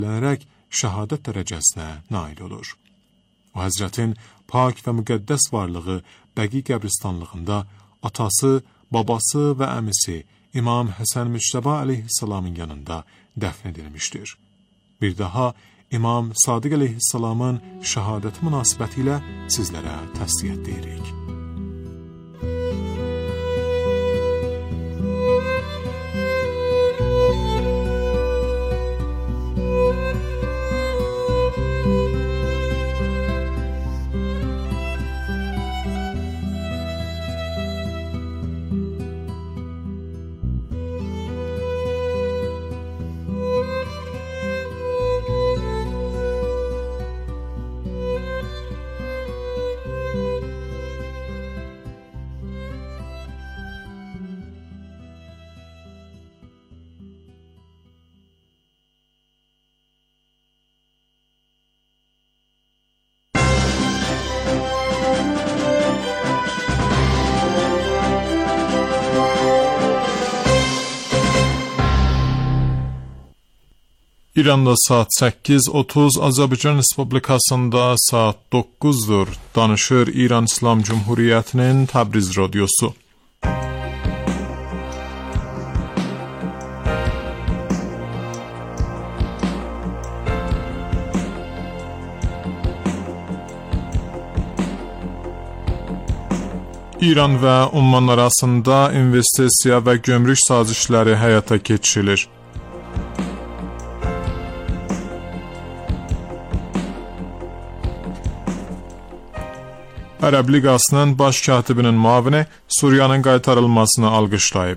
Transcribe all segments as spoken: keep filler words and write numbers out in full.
edilərək şəhadət dərəcəsinə nail olur. O Həzrətin pak və müqəddəs varlığı Bəqi qəbristanlığında atası, babası və əmisi İmam Həsən Müctəba əleyhissalamın yanında dəfn edilmişdir. Bir daha İmam Sadiq əleyhissalamın şəhadəti münasibətilə sizlərə təsliyyət deyirik. İranda saat səkkiz otuz, Azərbaycan Respublikasında saat doqquzdur. Danışır İran İslam Cumhuriyyətinin Təbriz radiosu. İran və Umman arasında investisiya və gömrük sazişləri həyata keçirilir. Ərəb Liqasının baş katibinin müavini Suriyanın qaytarılmasını alqışlayıb.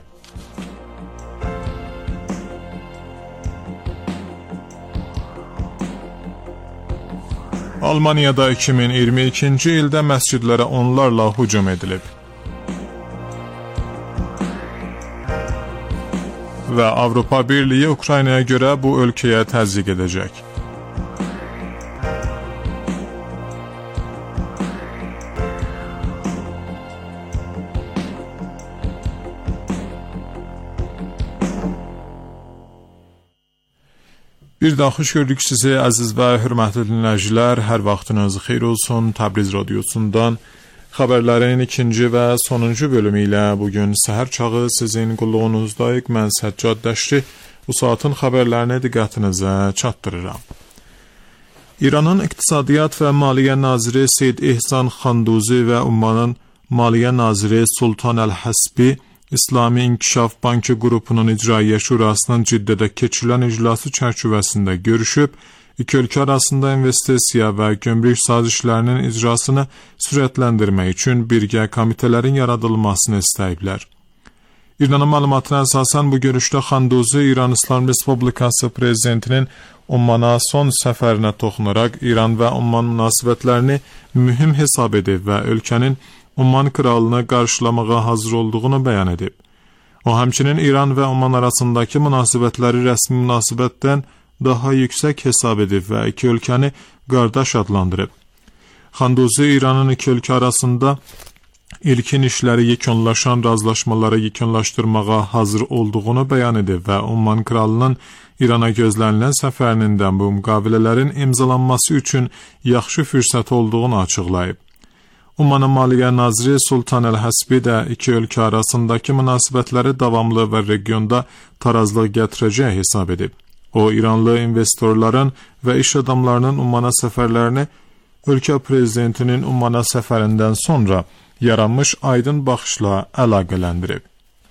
Almaniyada iki min iyirmi ikinci ildə məscidlərə onlarla hücum edilib. Və Avropa Birliyi Ukraynaya görə bu ölkəyə təzyiq edəcək. Bir daha xoş gördük sizi əziz və hörmətli dinləyicilər. Hər vaxtınız xeyir olsun. Təbriz radiosundan xəbərlərin ikinci və sonuncu bölümü ilə bugün səhər çağı sizin qulluğunuzdayıq. Mən Səccad Dəşti bu saatın xəbərlərini diqqətinizə çatdırıram. İranın İqtisadiyyat və Maliyyə Naziri Seyyid İhsan Xanduzi və Ummanın Maliyyə Naziri Sultan Əl-Həsbi İslami İnkişaf Bankı qrupunun İcraiyyə Şurasının Ciddədə keçirilən iclası çərçivəsində görüşüb, iki ölkə arasında investisiya və gömrük sazişlərinin icrasını sürətləndirmək üçün birgə komitələrin yaradılmasını istəyiblər. İranın məlumatına əsasən bu görüşdə Xanduzi İran İslam Respublikası prezidentinin Ummana son səfərinə toxunaraq İran və Umman münasibətlərini mühüm hesab edib və ölkənin Umman kralını qarşılamağa hazır olduğunu bəyan edib. O həmçinin İran və Umman arasındakı münasibətləri rəsmi münasibətdən daha yüksək hesab edib və iki ölkəni qardaş adlandırıb. Xanduzi İranın iki ölkə arasında ilkin işləri yekunlaşan razılaşmaları yekunlaşdırmağa hazır olduğunu bəyan edib və Umman kralının İrana gözlənilən səfərinin bu müqavilələrin imzalanması üçün yaxşı fürsət olduğunu açıqlayıb. Ummanın Maliyyə Naziri Sultan Əl-Həsbi də iki ölkə arasındakı münasibətləri davamlı və regionda tarazlıq gətirəcək hesab edib. O, İranlı investorların və iş adamlarının Ummana səfərlərini ölkə prezidentinin Ummana səfərindən sonra yaranmış aydın baxışla əlaqələndirib.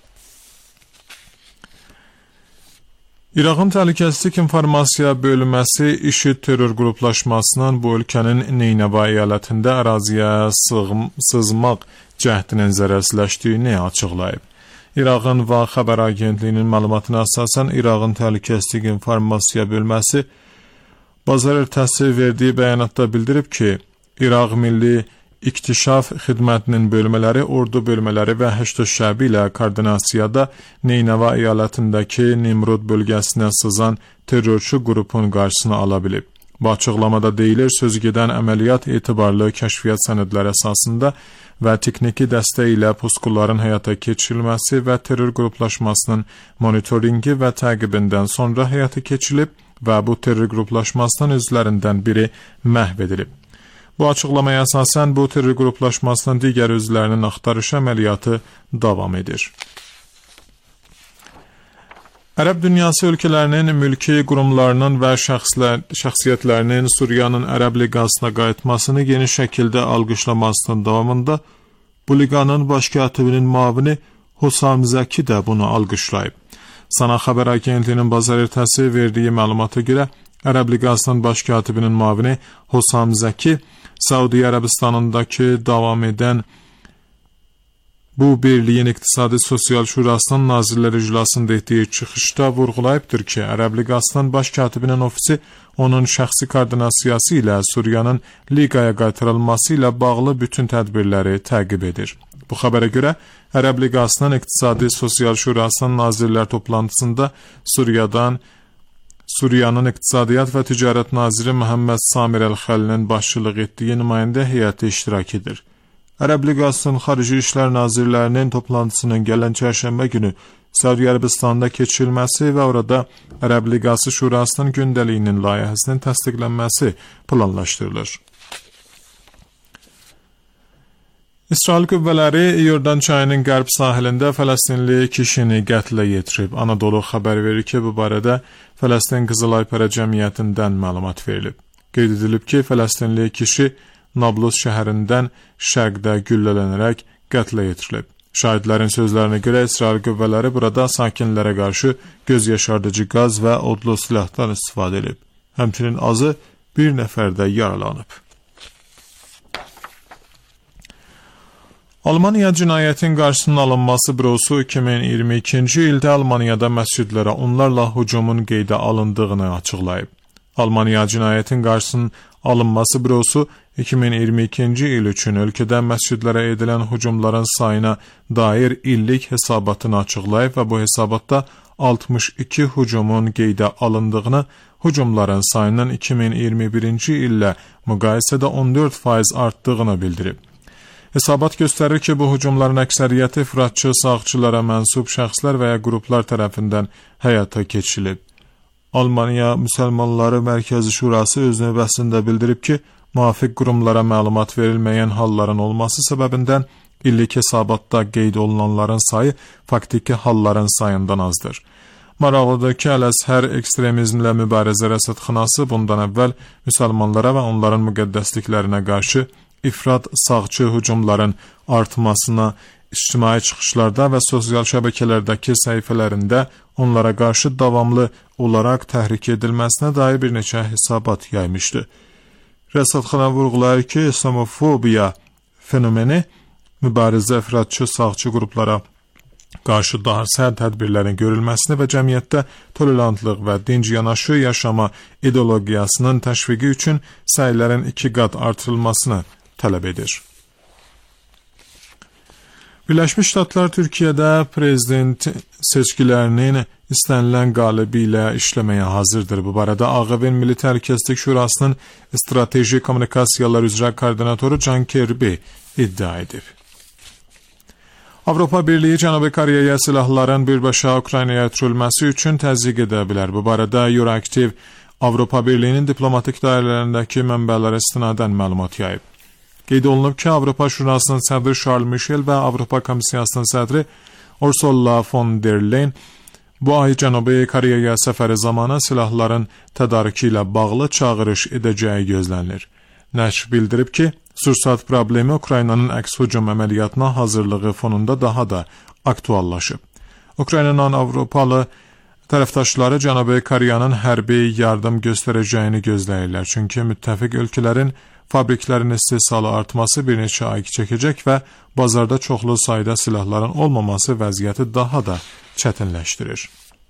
İraqın Təhlükəsizlik İnformasiya Bölməsi IŞİD terror qruplaşmasının bu ölkənin Neynəva əyalətində əraziyə sızmaq cəhdinin zərərsizləşdiyini açıqlayıb. İraqın Va xəbər agentliyinin məlumatına əsasən İraqın Təhlükəsizlik İnformasiya Bölməsi bazar ertəsi verdiyi bəyanatda bildirib ki, İraq Milli İktişaf xidmətinin bölmələri, ordu bölmələri və Həşd şəbi ilə koordinasiyada Neynəva əyalətindəki Nimrud bölgəsinə sızan terrorçu qrupun qarşısını ala bilib. Bu açıqlamada deyilir, sözügedən əməliyyat etibarlı kəşfiyyat sənədləri əsasında və texniki dəstək ilə puskuların həyata keçirilməsi və terror qruplaşmasının monitoringi və təqibindən sonra həyata keçirilib və bu terror qruplaşmasının üzvlərindən biri məhv edilib. Bu açıqlamaya əsasən bu terror qruplaşmasının digər üzvlərinin axtarış əməliyyatı davam edir. Ərəb dünyası ölkələrinin mülki qurumlarının və şəxslər, şəxsiyyətlərinin Suriyanın Ərəb Liqasına qayıtmasını geniş şəkildə alqışlamasının davamında bu liqanın baş katibinin müavini Husam Zəki də bunu alqışlayıb. Sana xəbər agentliyinin bazar ertəsi verdiyi məlumata görə Ərəb Liqasının baş katibinin müavini Husam Zəki Səudiyyə Ərəbistanındakı davam edən bu birliyin İqtisadi Sosial Şurasının Nazirlər İclasında etdiyi çıxışda vurğulayıbdır ki, Ərəb Liqasının baş katibinin ofisi onun şəxsi koordinasiyası ilə Suriyanın liqaya qaytarılması ilə bağlı bütün tədbirləri təqib edir. Bu xəbərə görə Ərəb Liqasının İqtisadi Sosial Şurasının Nazirlər toplantısında Suriyadan Suriyanın İqtisadiyyat və Ticarət Naziri Məhəmməd Samir Əl-Xəlinin başçılıq etdiyi nümayəndə heyəti iştirak edir. Ərəb Liqasının Xarici İşlər Nazirlərinin toplantısının gələn çərşənbə günü Səudiyyə Ərəbistanında keçirilməsi və orada Ərəb Liqası Şurasının gündəliyinin layihəsinin təsdiqlənməsi planlaşdırılır. İsrail qüvvələri İordan çayının qərb sahilində Fələstinli kişini qətlə yetirib. Anadolu xəbər verir ki, bu barədə Fələstin Qızılay Pərə Cəmiyyətindən məlumat verilib. Qeyd edilib ki, Fələstinli kişi Nablus şəhərindən şərqdə güllələnərək qətlə yetirilib. Şahidlərin sözlərinə görə İsrail qüvvələri burada sakinlərə qarşı göz yaşardıcı qaz və odlu silahdan istifadə edib. Həmçinin azı bir nəfər də yaralanıb. Almaniya Cinayətin Qarşısının Alınması Bürosu iki min iyirmi ikinci ildə Almaniyada məscidlərə onlarla hücumun qeydə alındığını açıqlayıb. Almaniya Cinayətin Qarşısının Alınması Bürosu iki min iyirmi ikinci il üçün ölkədə məscidlərə edilən hücumların sayına dair illik hesabatını açıqlayıb və bu hesabatda altmış iki hücumun qeydə alındığını, hücumların sayının iki min iyirmi birinci illə müqayisədə on dörd faiz artdığını bildirib. Hesabat göstərir ki, bu hücumların əksəriyyəti fıratçı sağçılara mənsub şəxslər və ya qruplar tərəfindən həyata keçirilib. Almaniya Müsəlmanları Mərkəzi Şurası öz növbəsində bildirib ki, müvafiq qurumlara məlumat verilməyən halların olması səbəbindən illik hesabatda qeyd olunanların sayı faktiki halların sayından azdır. Maraqlıdır ki, Əl-Əzhər ekstremizmlə mübarizə rəsədxanası bundan əvvəl müsəlmanlara və onların müqəddəsliklərinə qarşı ifrat sağçı hücumların artmasına, ictimai çıxışlarda və sosial şəbəkələrdəki səhifələrində onlara qarşı davamlı olaraq təhrik edilməsinə dair bir neçə hesabat yaymışdı. Rəsədxana vurğulayır ki, İslamofobiya fenomeni mübarizə ifratçı sağçı qruplara qarşı daha sərt tədbirlərin görülməsini və cəmiyyətdə tolerantlıq və dinc yanaşı yaşama ideologiyasının təşviqi üçün səylərin iki qat artırılmasını tələb edir. Birləşmiş Ştatlar Türkiyədə prezident seçkilərinin istənilən qalibi ilə işləməyə hazırdır. Bu barədə Ağ Evin Milli Təhlükəsizlik Şurasının Strateji Kommunikasiyalar üzrə koordinatoru John Kirby iddia edib. Avropa Birliyi Cənubi Koreyaya silahların birbaşa Ukraynaya ötürülməsi üçün təzyiq edə bilər. Bu barədə Euroaktiv Avropa Birliyinin diplomatik dairələrindəki mənbələrə istinadən məlumat yayıb. Qeyd olunub ki, Avropa Şurasının sədri Charles Michel və Avropa Komissiyasının sədri Ursula von der Leyen bu ay Cənubi Koreyaya səfəri zamanı silahların tədarükü ilə bağlı çağırış edəcəyi gözlənilir. Nəşr bildirib ki, sursat problemi Ukraynanın əks hücum əməliyyatına hazırlığı fonunda daha da aktuallaşıb. Ukraynanın Avropalı tərəfdaşları Cənubi Koreyanın hərbi yardım göstərəcəyini gözləyirlər, çünki müttəfiq ölkələrin fabriklərin istehsalı artması bir neçə ay çəkəcək və bazarda çoxlu sayda silahların olmaması vəziyyəti daha da çətinləşdirir.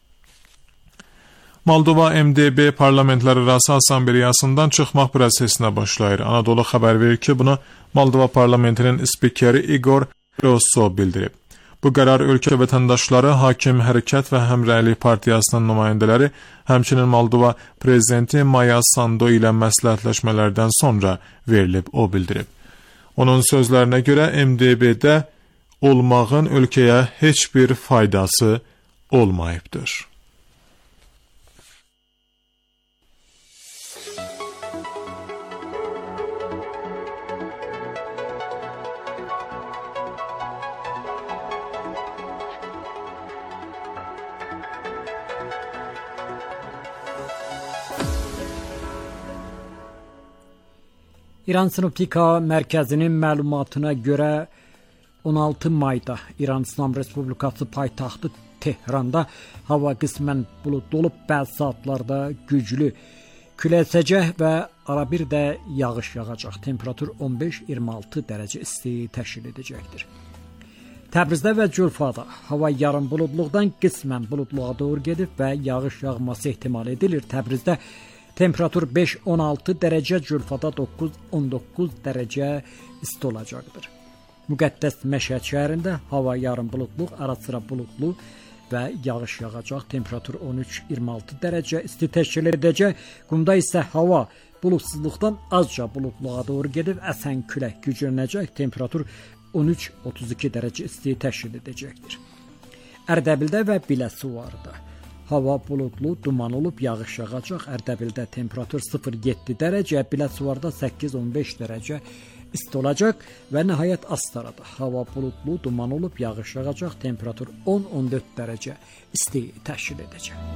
Moldova M D B Parlamentlərarası Assambleyasından çıxmaq prosesinə başlayır. Anadolu xəbər verir ki, bunu Moldova parlamentinin spikeri Igor Rosso bildirib. Bu qərar ölkə vətəndaşları, Hakim Hərəkət və Həmrəylik Partiyasının nümayəndələri, həmçinin Moldova prezidenti Maya Sandu ilə məsləhətləşmələrdən sonra verilib, o bildirib. Onun sözlərinə görə M D B-də olmağın ölkəyə heç bir faydası olmayıbdır. İran Sinoptika Mərkəzinin məlumatına görə on altı mayda İran İslam Respublikası paytaxtı Tehranda hava qismən buludlu olub, bəzi saatlarda güclü külək əsəcək və arabir də yağış yağacaq. Temperatur on beş iyirmi altı dərəcə isti təşkil edəcəkdir. Təbrizdə və Culfada hava yarım buludluqdan qismən buludluğa doğru gedib və yağış yağması ehtimal edilir. Təbrizdə temperatur beş on altı dərəcə, Culfada doqquz on doqquz dərəcə isti olacaqdır. Müqəddəs Məşhəd şəhərində hava yarım buludluq, ara-sıra buludlu və yağış yağacaq. Temperatur on üç iyirmi altı dərəcə isti təşkil edəcək. Qumda isə hava buludsuzluqdan azca buludluğa doğru gedib, əsən külək güclənəcək. Temperatur on üç otuz iki dərəcə isti təşkil edəcəkdir. Ərdəbildə və Biləsuvarda hava buludlu, duman olub, yağış yağacaq. Ərdəbildə temperatur sıfır yeddi dərəcə, Biləsuvarda səkkiz on beş dərəcə isti olacaq və nəhayət Astarada hava buludlu, duman olub, yağış yağacaq. Temperatur on on dörd dərəcə isti təşkil edəcək.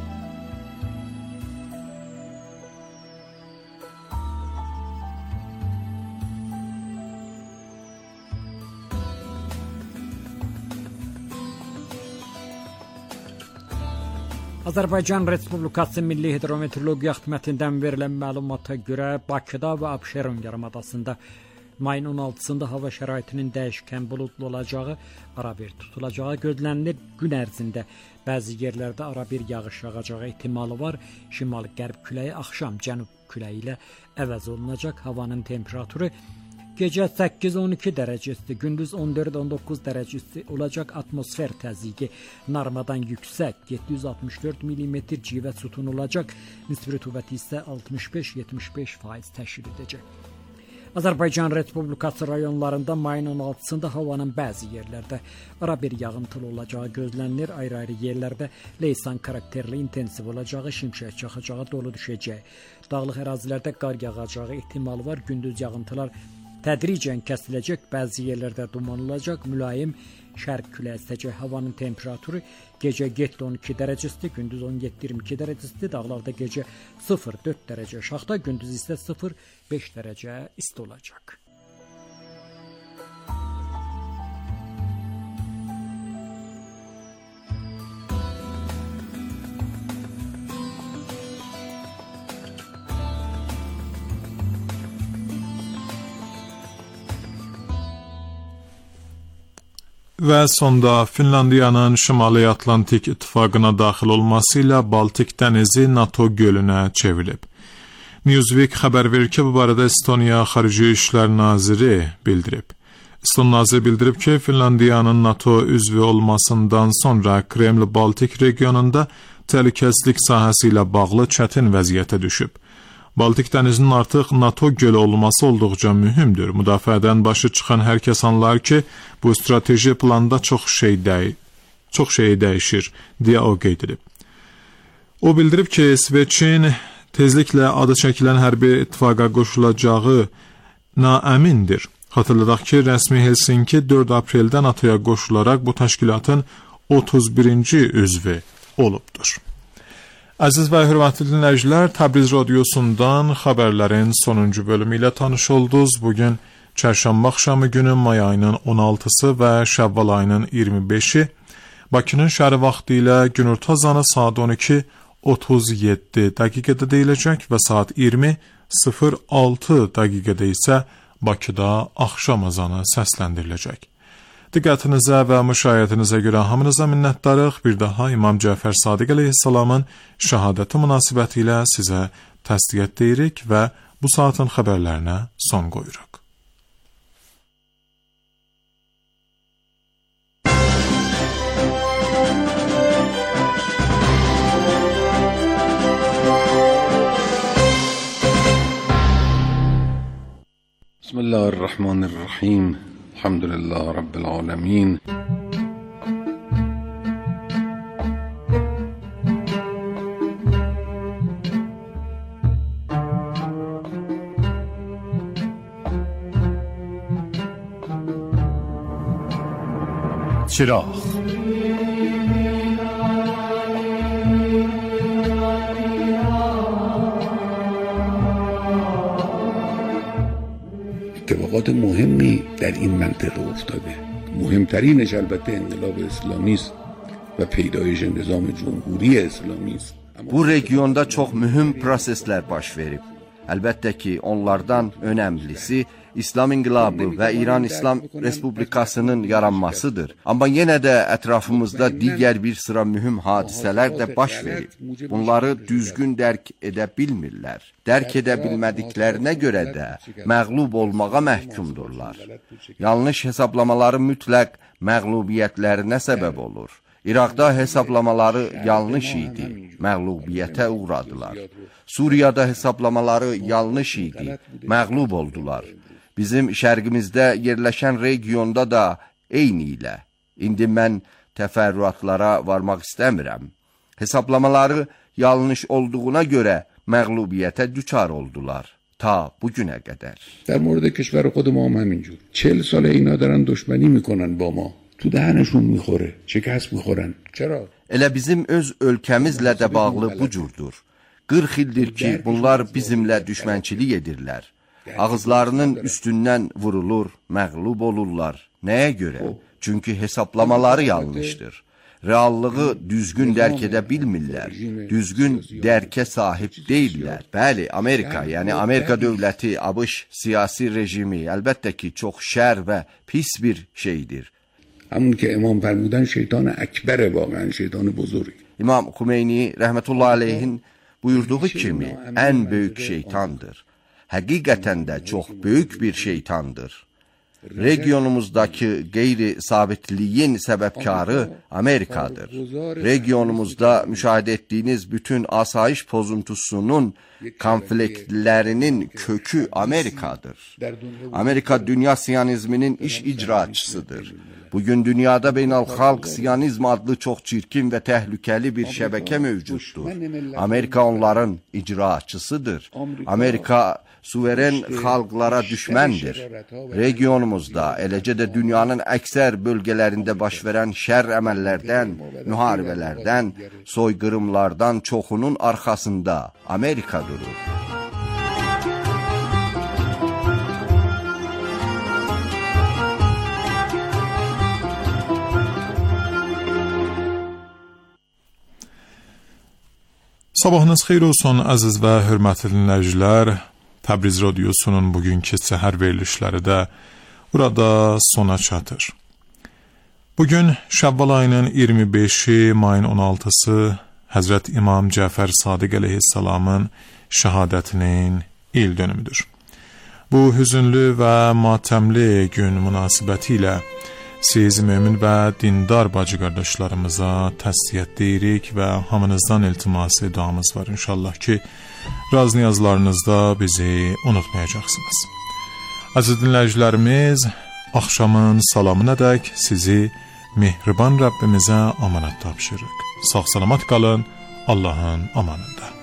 Azərbaycan Respublikası Milli Hidrometeorologiya Xidmətindən verilən məlumata görə Bakıda və Abşeron yarımadasında mayın on altısında hava şəraitinin dəyişkən buludlu olacağı, arabir tutulacağı gözlənilir. Gün ərzində bəzi yerlərdə arabir yağış yağacağı ehtimalı var. Şimal-qərb küləyi axşam cənub küləyi ilə əvəz olunacaq. Havanın temperaturu gecə səkkiz on iki dərəcə isti, gündüz on dörd on doqquz dərəcə isti olacaq. Atmosfer təzyiqi normadan yüksək, yeddi yüz altmış dörd millimetr civə sütun olacaq. Nisbi rütubəti isə altmış beş yetmiş beş faiz təşkil edəcək. Azərbaycan Respublikası rayonlarında mayın on altısında havanın bəzi yerlərdə arabir yağıntılı olacağı gözlənilir. Ayrı-ayrı yerlərdə leysan karakterli intensiv olacağı, şimşək çaxacağı, dolu düşəcək. Dağlıq ərazilərdə qar yağacağı ehtimalı var. Gündüz yağıntılar tədricən kəsiləcək, bəzi yerlərdə duman olacaq, mülayim şərq küləyi əsəcək. Havanın temperaturu gecə yeddi on iki dərəcə isti, gündüz on yeddi iyirmi iki dərəcə isti, dağlarda gecə sıfır dörd dərəcə aşağıda, gündüz isə sıfır beş dərəcə isti olacaq. Və sonda Finlandiyanın Şimali Atlantik İttifaqına daxil olması ilə Baltik dənizi NATO gölünə çevrilib. Newsweek xəbər verir ki, bu barədə Estoniya Xarici İşlər Naziri bildirib. Eston naziri bildirib ki, Finlandiyanın NATO üzvü olmasından sonra Kreml-Baltik regionunda təhlükəsizlik sahəsi ilə bağlı çətin vəziyyətə düşüb. Baltik dənizinin artıq NATO gölü olması olduqca mühümdür. Müdafiədən başı çıxan hər kəs anlar ki, bu strateji planda çox şey dəy çox şey dəyişir, deyə o qeyd edib. O bildirib ki, İsveçin tezliklə adı çəkilən hərbi ittifaqa qoşulacağına əmindir. Xatırladaq ki, rəsmi Helsinki dörd apreldə NATOya qoşularaq bu təşkilatın otuz birinci üzvü olubdur. Əziz və hörmətli dinləyicilər, Təbriz radiosundan xəbərlərin sonuncu bölümü ilə tanış oldunuz. Bugün çərşənbə axşamı günü may ayının on altısı və Şəvval ayının iyirmi beşi. Bakının şəhəri vaxtı ilə günorta azanı saat on iki otuz yeddi dəqiqədə deyiləcək və saat iyirmi sıfır altı dəqiqədə isə Bakıda axşam azanı səsləndiriləcək. Diqqətinizə və müşahiyyətinizə görə hamınıza minnətdarıq. Bir daha İmam Cəfər Sadiq əleyhissalamın şəhadəti münasibəti ilə sizə təsdiq deyirik və bu saatın xəbərlərinə son qoyuruq. Bismillahirrahmanirrahim. Elhamdülillah Rabbil alemin. چراغ اتفاقات مهمی در این منطقه افتاده. مهمترینش البته انقلاب اسلامی است و پیدایش nizam cumhuri اسلامی است. Bu regionda çox mühüm proseslər baş verib. Əlbəttə ki, onlardan önəmlisi İslam İnqilabı və İran İslam Respublikasının yaranmasıdır. Amma yenə də ətrafımızda digər bir sıra mühüm hadisələr də baş verib. Bunları düzgün dərk edə bilmirlər. Dərk edə bilmədiklərinə görə də məğlub olmağa məhkumdurlar. Yanlış hesablamaları mütləq məğlubiyyətlərinə səbəb olur. İraqda hesablamaları yanlış idi, məğlubiyyətə uğradılar. Suriyada hesablamaları yanlış idi, məğlub oldular. Bizim şərqimizdə yerləşən regionda da eyni ilə. İndi mən təfərrüatlara varmaq istəmirəm. Hesablamaları yanlış olduğuna görə məğlubiyyətə düçar oldular ta bugünə qədər. در مورد کشور خود ما هم همینجور. چهل سال اینا دارن دشمنی میکنن با ما. تو دهنشون میخوره. شکست میخورن. چرا؟ Elə bizim öz ölkəmizlə də bağlı bu cürdur. qırx ildir ki, bunlar bizimlə düşmənçilik edirlər. Ağızlarının üstündən vurulur, məğlub olurlar. Nəyə görə? Çünki hesablamaları yanlışdır. Reallığı düzgün dərk edə bilmirlər. Düzgün dərkə sahib deyirlər. Bəli, Amerika, yəni Amerika dövləti, ABŞ siyasi rejimi əlbəttə ki, çox şər və pis bir şeydir. همون که امام فرمودن şeytan ekber واقعا şeytan buzurg. İmam Xumeyni rəhmətullah aleyhin buyurduğu kimi ən böyük şeytandır. Həqiqətən də çox böyük bir şeytandır. Regionumuzdakı qeyri-sabitliyin səbəbkarı Amerikadır. Regionumuzda müşahidə etdiyiniz bütün asayiş pozuntusunun konfliktlərinin kökü Amerikadır. Amerika dünya siyonizminin iş icraçısıdır. Bugün dünyada beynəlxalq siyonizm adlı çox çirkin və təhlükəli bir şəbəkə mövcuddur. Amerika onların icraçısıdır. Amerika suveren xalqlara düşməndir. Regionumuzda, eləcə də dünyanın əksər bölgələrində baş verən şər əməllərdən, müharibələrdən, soyqırımlardan çoxunun arxasında Amerika durur. Sabahınız xeyir olsun əziz və hörmətli dinləyicilər. Təbriz Radiosunun bugünkü səhər verilişləri də burada sona çatır. Bugün Şəvval ayının iyirmi beşi, mayın on altısı Həzrət İmam Cəfər Sadiq əleyhissalamın şəhadətinin il dönümüdür. Bu hüzünlü və matəmli gün münasibəti ilə siz mömin və dindar bacı qardaşlarımıza təsliyyət deyirik və hamınızdan iltiması duamız var inşallah ki, raz niyazlarınızda bizi unutmayacaqsınız. Əziz dinləyicilərimiz, axşamın salamınədək sizi mehriban Rəbbimizə amanət tapşırıq. Sağ salamat qalın, Allahın amanında.